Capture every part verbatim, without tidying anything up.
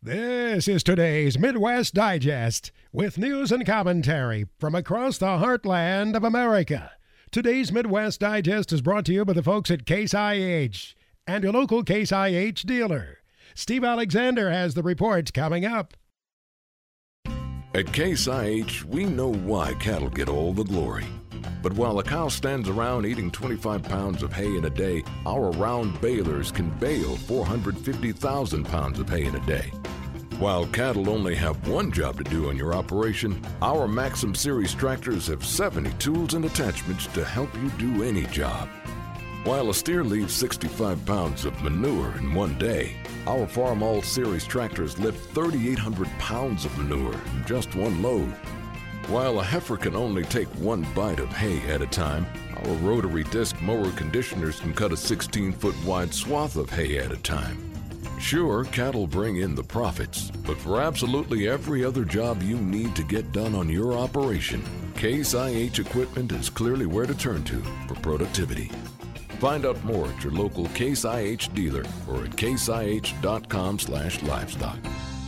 This is today's Midwest Digest with news and commentary from across the heartland of America. Today's Midwest Digest is brought to you by the folks at Case I H and your local Case I H dealer. Steve Alexander has the report coming up. At Case I H, we know why cattle get all the glory. But while a cow stands around eating twenty-five pounds of hay in a day, our round balers can bale four hundred fifty thousand pounds of hay in a day. While cattle only have one job to do on your operation, our Maxim Series tractors have seventy tools and attachments to help you do any job. While a steer leaves sixty-five pounds of manure in one day, our Farm All Series tractors lift thirty-eight hundred pounds of manure in just one load. While a heifer can only take one bite of hay at a time, our rotary disc mower conditioners can cut a sixteen-foot wide swath of hay at a time. Sure, cattle bring in the profits, but for absolutely every other job you need to get done on your operation, Case I H equipment is clearly where to turn to for productivity. Find out more at your local Case I H dealer or at caseih.com slash livestock.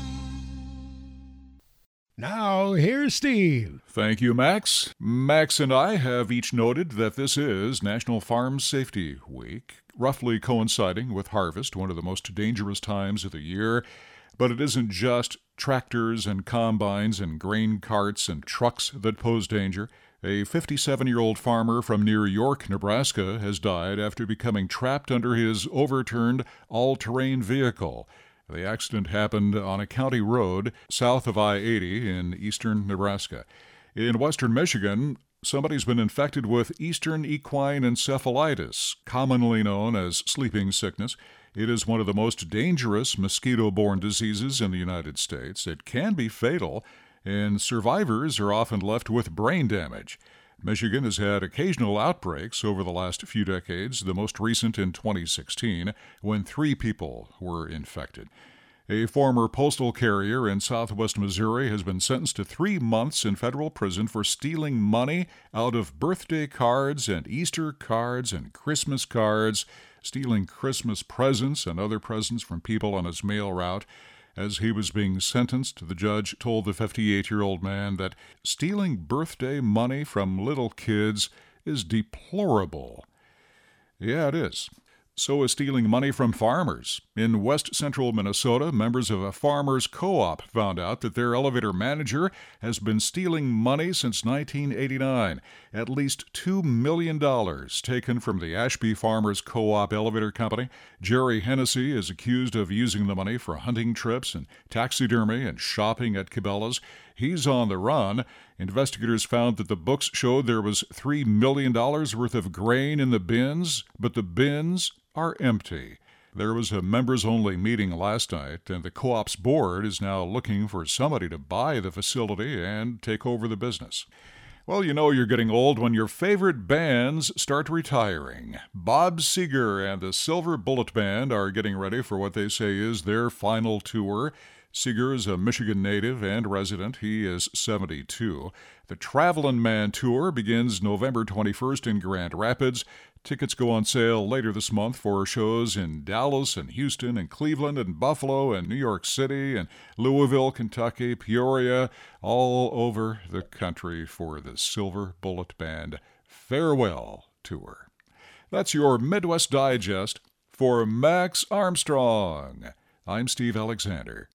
Now, here's Steve. Thank you, Max. Max and I have each noted that this is National Farm Safety Week, roughly coinciding with harvest, one of the most dangerous times of the year. But it isn't just tractors and combines and grain carts and trucks that pose danger. A fifty-seven-year-old farmer from near York, Nebraska, has died after becoming trapped under his overturned all-terrain vehicle. The accident happened on a county road south of I eighty in eastern Nebraska. In western Michigan, somebody's been infected with eastern equine encephalitis, commonly known as sleeping sickness. It is one of the most dangerous mosquito-borne diseases in the United States. It can be fatal, and survivors are often left with brain damage. Michigan has had occasional outbreaks over the last few decades, the most recent in twenty sixteen, when three people were infected. A former postal carrier in southwest Missouri has been sentenced to three months in federal prison for stealing money out of birthday cards and Easter cards and Christmas cards, stealing Christmas presents and other presents from people on his mail route. As he was being sentenced, the judge told the fifty-eight-year-old man that stealing birthday money from little kids is deplorable. Yeah, it is. So is stealing money from farmers. In west-central Minnesota, members of a farmers' co-op found out that their elevator manager has been stealing money since nineteen eighty-nine. At least two million dollars taken from the Ashby Farmers Co-op elevator company. Jerry Hennessy is accused of using the money for hunting trips and taxidermy and shopping at Cabela's. He's on the run. Investigators found that the books showed there was three million dollars worth of grain in the bins, but the bins are empty. There was a members-only meeting last night, and the co-op's board is now looking for somebody to buy the facility and take over the business. Well, you know you're getting old when your favorite bands start retiring. Bob Seger and the Silver Bullet Band are getting ready for what they say is their final tour. Seger is a Michigan native and resident. He is seventy-two. The Travelin' Man Tour begins November twenty-first in Grand Rapids. Tickets go on sale later this month for shows in Dallas and Houston and Cleveland and Buffalo and New York City and Louisville, Kentucky, Peoria, all over the country for the Silver Bullet Band Farewell Tour. That's your Midwest Digest for Max Armstrong. I'm Steve Alexander.